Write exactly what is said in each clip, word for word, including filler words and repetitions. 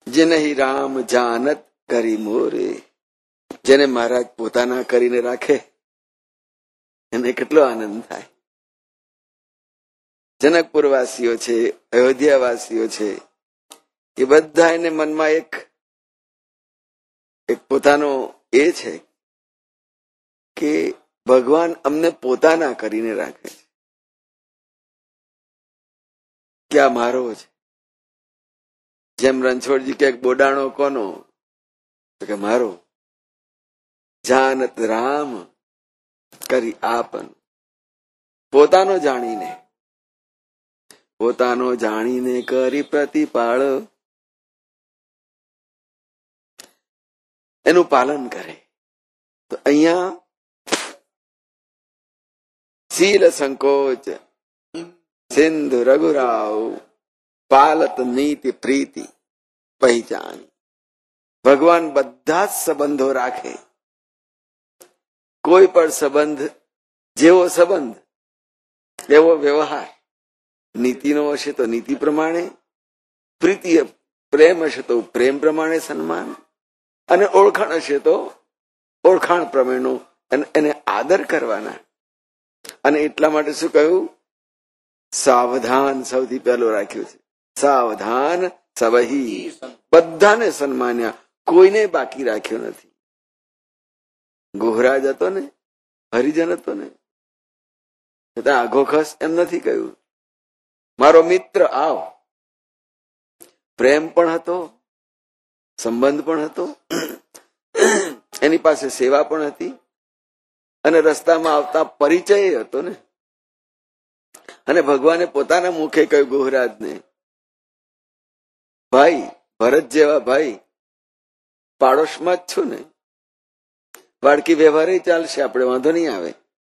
જે નહીં રામ જાનત કરી મોરે, જેને મહારાજ પોતાના કરીને રાખે એને કેટલો આનંદ થાય. જનકપુરવાસીઓ છે, અયોધ્યાવાસીઓ છે, એ બધા એને મનમાં એક એક પોતાનો એ છે કે ભગવાન અમને પોતાના કરીને રાખે છે, કે આ મારો છે. જેમ રણછોડજી કે બોડાણો કોનો, તો કે મારો. જાનત રામ કરી આપન, પોતાનો જાણીને પોતાનો જાણીને કરી પ્રતિપાળ, એનું પાલન કરે. તો અહીંયા શીલ સંકોચ સિંધુ રઘુરાવ પાલત નીતિ પ્રીતિ પહેચાન. ભગવાન બધા જ સંબંધો રાખે. કોઈ પણ સંબંધ, જેવો સંબંધ એવો વ્યવહાર. નીતિનો હશે તો નીતિ પ્રમાણે, પ્રીતિ પ્રેમ હશે તો પ્રેમ પ્રમાણે સન્માન, અને ઓળખાણ હશે તો ઓળખાણ પ્રમાણેનો એને આદર કરવાના. અને એટલા માટે શું કહ્યું? સાવધાન સૌથી પહેલું રાખ્યું છે. સાવધાન સવહી, બધાને સન્માન્યા, કોઈને બાકી રાખ્યો નથી. ગોહરાજ હતો ને, હરિજન હતો ને, છતાં આઘો ખસ એમ નથી કહ્યું. મારો મિત્ર આવ. પ્રેમ પણ હતો, સંબંધ પણ હતો, એની પાસે સેવા પણ હતી, અને રસ્તામાં આવતા પરિચય હતો ને. અને ભગવાને પોતાના મુખે કહ્યું ગોહરાજને, ભાઈ, ભરત જેવા ભાઈ, પાડોશમાં જ છું ને, વાડકી વ્યવહારે ચાલશે, આપણે વાંધો નહીં આવે.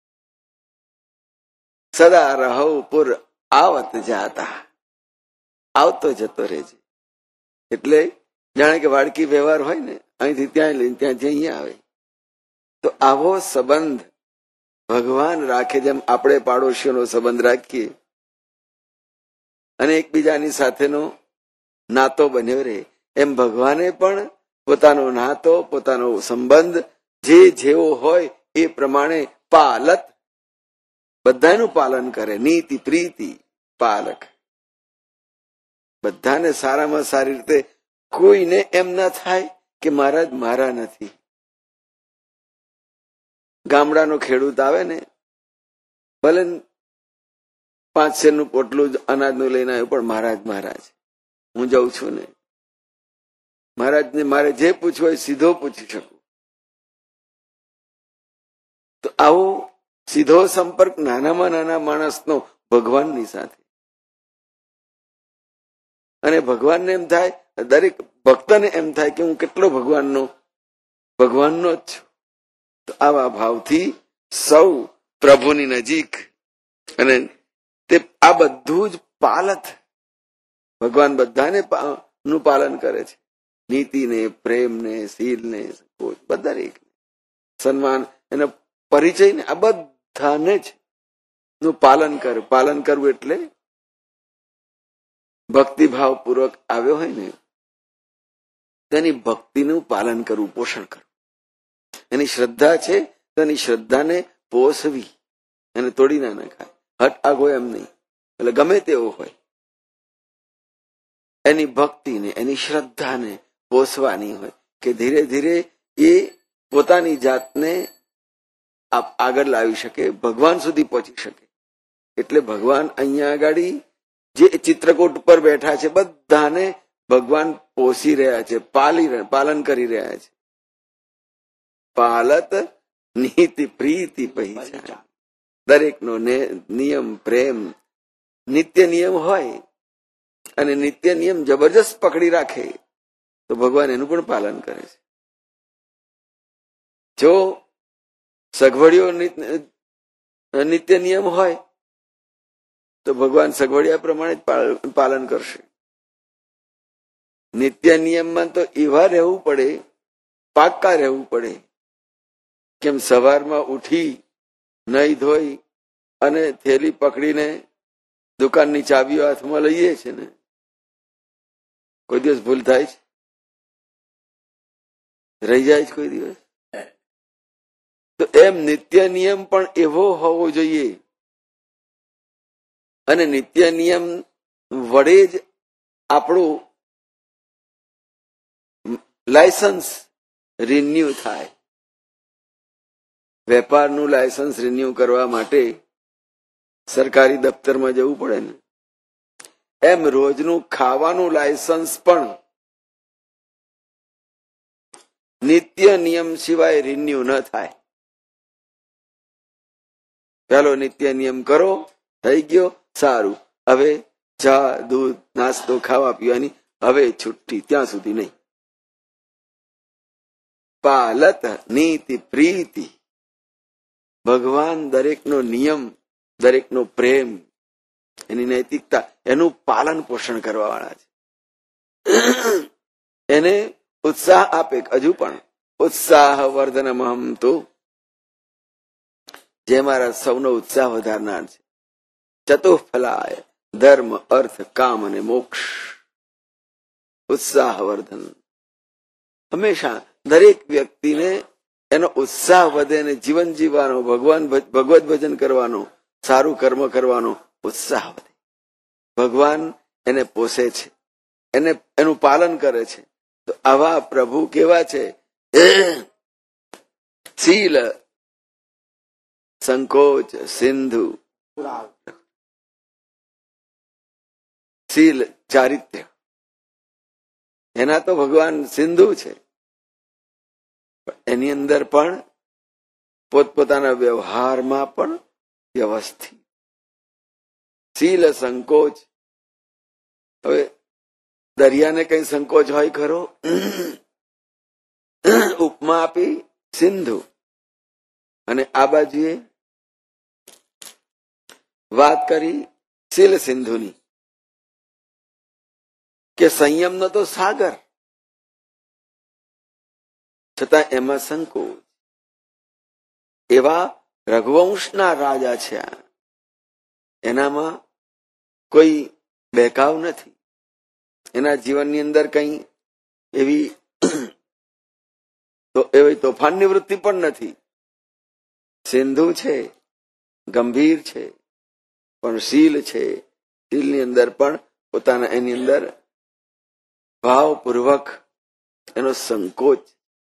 સદા રહો પુર આવત જાતા, આવતો જતો રહેજે. એટલે જાણે કે વાડકી વ્યવહાર હોય ને, અહીંથી ત્યાં લઈને ત્યાંથી અહીંયા આવે. તો આવો સંબંધ ભગવાન રાખે, જેમ આપણે પાડોશીઓનો સંબંધ રાખીએ અને એકબીજાની સાથેનો નાતો બન્યો રહે, એમ ભગવાને પણ પોતાનો નાતો, પોતાનો સંબંધ જે જેવો હોય એ પ્રમાણે પાલત, બધાનું પાલન કરે. નીતિ પ્રીતિ પાલક, બધાને સારામાં સારી રીતે. કોઈને એમ ના થાય કે મહારાજ મારા નથી. ગામડાનો ખેડૂત આવે ને, ભલે પાંચ શેરનું પોટલું અનાજનું લઈને આવ્યું, પણ મહારાજ મહારાજ હું જઉં છું ને, મહારાજને મારે જે પૂછવું હોય સીધો પૂછી શકું. તો આવો સીધો સંપર્ક નાનામાં નાના માણસનો ભગવાનની સાથે. અને ભગવાનને એમ થાય, દરેક ભક્તને એમ થાય કે હું કેટલો ભગવાનનો ભગવાનનો જ છું. તો આવા ભાવથી સૌ પ્રભુની નજીક, અને તે આ બધું જ પાલત, ભગવાન બધાને નું પાલન કરે છે. નીતિને, પ્રેમને, શીલને, બધા સન્માન, એના પરિચયને, આ બધાને જ નું પાલન કરે. પાલન કરવું એટલે ભક્તિભાવ પૂર્વક આવ્યો હોય ને, તેની ભક્તિનું પાલન કરવું, પોષણ કરવું. એની શ્રદ્ધા છે તો એની શ્રદ્ધાને પોષવી, એને તોડી ના નાખાય. હટ આગ હોય એમ નહીં, એટલે ગમે તેવો હોય, એની ભક્તિને, એની શ્રદ્ધાને પોષવાની હોય, કે ધીરે ધીરે એ પોતાની જાતને આગળ લાવી શકે, ભગવાન સુધી પહોંચી શકે. એટલે ભગવાન અહીંયા આગળ જે ચિત્રકૂટ ઉપર બેઠા છે, બધાને ભગવાન પોષી રહ્યા છે, પાલી પાલન કરી રહ્યા છે. પાલત નીતિ પ્રીતિ પહેચાન, દરેકનો નિયમ પ્રેમ, નિત્ય નિયમ હોય, અને નિત્ય નિયમ જબરજસ્ત પકડી રાખે તો ભગવાન એનું પણ પાલન કરે છે. જો સગવડીઓ નિત્ય નિયમ હોય તો ભગવાન સગવડિયા પ્રમાણે જ પાલન કરશે. નિત્ય નિયમમાં તો એવા રહેવું પડે, પાક્કા રહેવું પડે. કેમ સવારમાં ઉઠી નહીં ધોઈ અને થેલી પકડીને દુકાનની ચાવીઓ હાથમાં લઈએ છે ને, કોઈ દિવસ ભૂલ થાય છે? રહી જાય છે કોઈ દિવસ? તો એમ નિત્ય નિયમ પણ એવો હોવો જોઈએ, અને નિત્ય નિયમ વડે જ આપણું લાયસન્સ રિન્યુ થાય. વેપારનું લાયસન્સ રિન્યુ કરવા માટે સરકારી દફતરમાં જવું પડે ને, એમ રોજનું ખાવાનું લાયસન્સ પણ નિત્ય નિયમ સિવાય રિન્યુ ન થાય. ચાલો નિત્ય નિયમ કરો, થઈ ગયો, સારું, હવે ચા દૂધ નાસ્તો ખાવા પીવાની હવે છુટ્ટી, ત્યાં સુધી નહીં. પાલત નીતિ પ્રીતિ, ભગવાન દરેકનો નિયમ, દરેકનો પ્રેમ, એની નૈતિકતા, એનું પાલન પોષણ કરવા વાળા છે. એને ઉત્સાહ આપે. હજુ પણ ઉત્સાહ વર્ધનમહમ તો, જે મારા સૌનો ઉત્સાહ વધારનાર છે. ચતુઃફલાય ધર્મ અર્થ કામ અને મોક્ષ. ઉત્સાહ વર્ધન હંમેશા દરેક વ્યક્તિને એનો ઉત્સાહ વધે અને જીવન જીવવાનો, ભગવાન ભગવત ભજન કરવાનો, સારું કર્મ કરવાનો ઉત્સાહ વધે. ભગવાન એને પોષે છે, એને એનું પાલન કરે છે. તો આવા પ્રભુ કેવા છે? શીલ સંકોચ સિંધુ. શીલ ચારિત્ર્ય, એના તો ભગવાન સિંધુ છે. એની અંદર પણ પોતપોતાના વ્યવહારમાં પણ વ્યવસ્થિત. શીલ સંકોચ. હવે દરિયાને કઈ સંકોચ હોય ખરો? ઉપમા આપી સિંધુ, અને આ બાજુએ વાત કરી શીલ સિંધુની, કે સંયમનો તો સાગર, છતાં એમાં સંકોચ. એવા રઘુવંશના રાજા છે. એનામાં કોઈ બહેકાવ નથી. એના જીવનની અંદર કઈ એવી તો એવી તોફાનની વૃત્તિ પણ નથી. સિંધુ છે, ગંભીર છે, પણ શીલ છે. શીલની અંદર પણ પોતાના એની અંદર ભાવપૂર્વક એનો સંકોચ,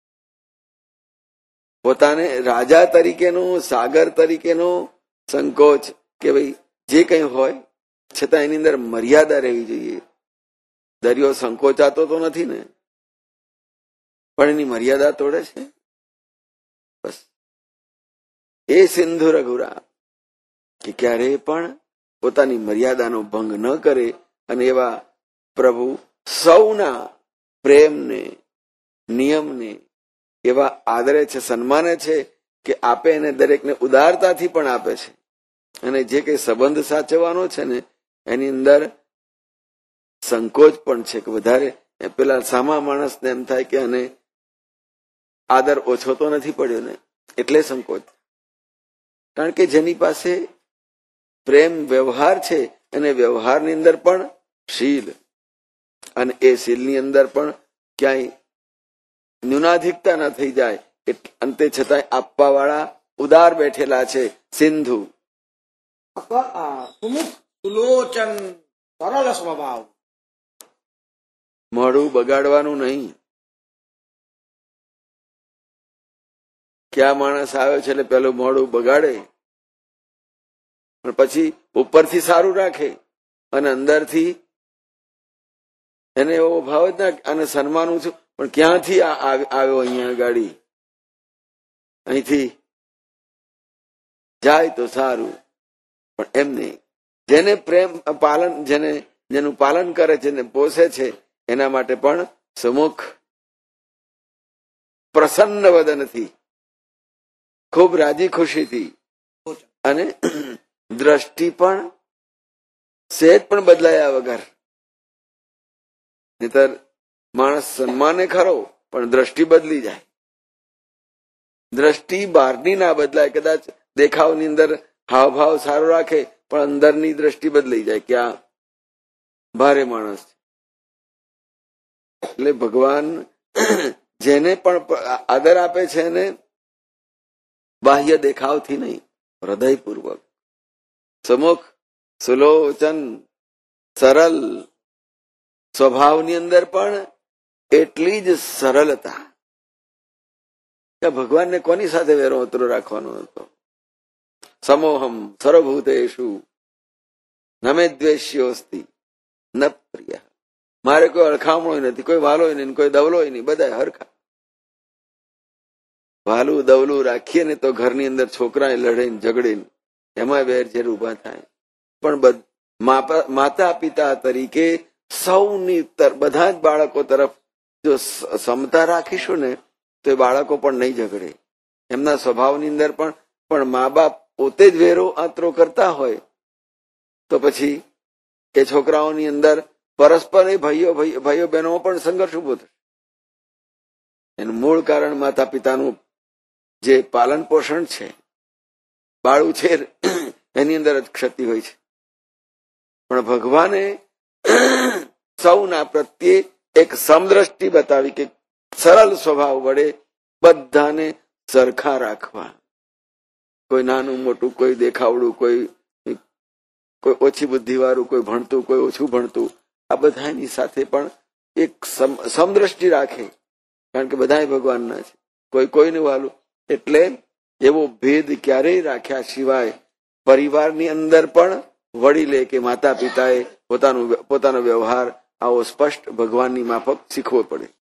પોતાને રાજા તરીકેનો, સાગર તરીકેનો સંકોચ, કે ભાઈ જે કંઈ હોય છતાં એની અંદર મર્યાદા રહેવી જોઈએ. દરિયો સંકોચાતો તો નથી ને, પણ એની મર્યાદા તોડે છે. બસ એ સિંધુ રઘુરા, કે ક્યારેય પણ પોતાની મર્યાદાનો ભંગ ન કરે. અને એવા પ્રભુ સૌના પ્રેમને, નિયમને એવા આદરે છે, સન્માને છે, કે આપે એને દરેકને ઉદારતાથી પણ આપે છે. અને જે કઈ સંબંધ સાચવવાનો છે ને, એની અંદર સંકોચ પણ છે. કે વધારે પેલા સામા માણસને એમ થાય કે અને આદર ઓછો તો નથી પડ્યો ને, એટલે સંકોચ. કારણ કે જેની પાસે પ્રેમ વ્યવહાર છે, અને વ્યવહારની અંદર પણ શીલ, અને એ શીલની અંદર પણ ક્યાંય ન્યૂનાધિકતા ના થઈ જાય, અંતે છતાંય આપવા વાળા ઉદાર બેઠેલા છે. સિંધુ સુલોચન, સરળ સ્વભાવ. મોઢું બગાડવાનું નહીં. ક્યાં માણસ આવ્યો છે એટલે પેલું મોઢું બગાડે, પણ પછી ઉપરથી સારું રાખે અને અંદરથી એને એવો ભાવ જ ના, અને સન્માનું છું, પણ ક્યાંથી આવ્યો અહીંયા ગાડી, અહીંથી જાય તો સારું. પણ એમ નહીં. જેને પ્રેમ પાલન, જેને જેનું પાલન કરે છે, જેને પોષે છે, એના માટે પણ સુમુખ પ્રસન્ન વદનથી, ખૂબ રાજી ખુશીથી, અને દ્રષ્ટિ પણ સહેજ પણ બદલાયા વગર. નહીતર માણસ સન્માને ખરો, પણ દ્રષ્ટિ બદલી જાય. દ્રષ્ટિ બહારની ના બદલાય. કદાચ દેખાવની અંદર હાવભાવ સારો રાખે, પણ અંદરની દ્રષ્ટિ બદલાઈ જાય કે આ ભારે માણસ છે. એટલે ભગવાન જેને પણ આદર આપે છે એને બાહ્ય દેખાવથી નહીં, હૃદયપૂર્વક, સમુખ, સુલોચન, સરળ, સ્વભાવની અંદર પણ એટલી જ સરળતા. ભગવાનને કોની સાથે વેરો ઉતરો રાખવાનો હતો? સમોહમ સર્વભૂતેષુ નમે દ્વેષ્યોસ્તિ ન પ્રિય. મારે કોઈ અળખામણો નથી, કોઈ વાલો નહીં, કોઈ દવલો નહીં, બધા હરખા. વાલું દવલું રાખીએ ને તો ઘરની અંદર છોકરા લડે ઝઘડે એમાં વેર ઝેર ઉભા થાય. પણ માતા પિતા તરીકે સૌની બધા જ બાળકો તરફ જો સમતા રાખીશું ને તો એ બાળકો પણ નહીં ઝઘડે. એમના સ્વભાવની અંદર પણ પણ મા બાપ પોતે જ વેરો આતરો કરતા હોય તો પછી એ છોકરાઓની અંદર પરસ્પર ભાઈઓ ભાઈઓ બહેનો પણ સંઘર્ષ ઉભો થશે. એનું મૂળ કારણ માતા પિતાનું જે પાલન પોષણ છે, બાળું છે, એની અંદર જ ક્ષતિ હોય છે. પણ ભગવાને સૌના પ્રત્યે એક સમદ્રષ્ટિ બતાવી કે સરળ સ્વભાવ વડે બધાને સરખા રાખવા. કોઈ નાનું મોટું, કોઈ દેખાવડું, કોઈ કોઈ ઓછી બુદ્ધિવાળું, કોઈ ભણતું, કોઈ ઓછું ભણતું, આ બધાની સાથે પણ એક સમદ્રષ્ટિ રાખે. કારણ કે બધા ભગવાનના છે, કોઈ કોઈને વાલું. એટલે એવો ભેદ ક્યારેય રાખ્યા સિવાય પરિવારની અંદર પણ વડીલે કે માતા પિતાએ પોતાનો પોતાનો વ્યવહાર આવો સ્પષ્ટ ભગવાનની માફક શીખવો પડે.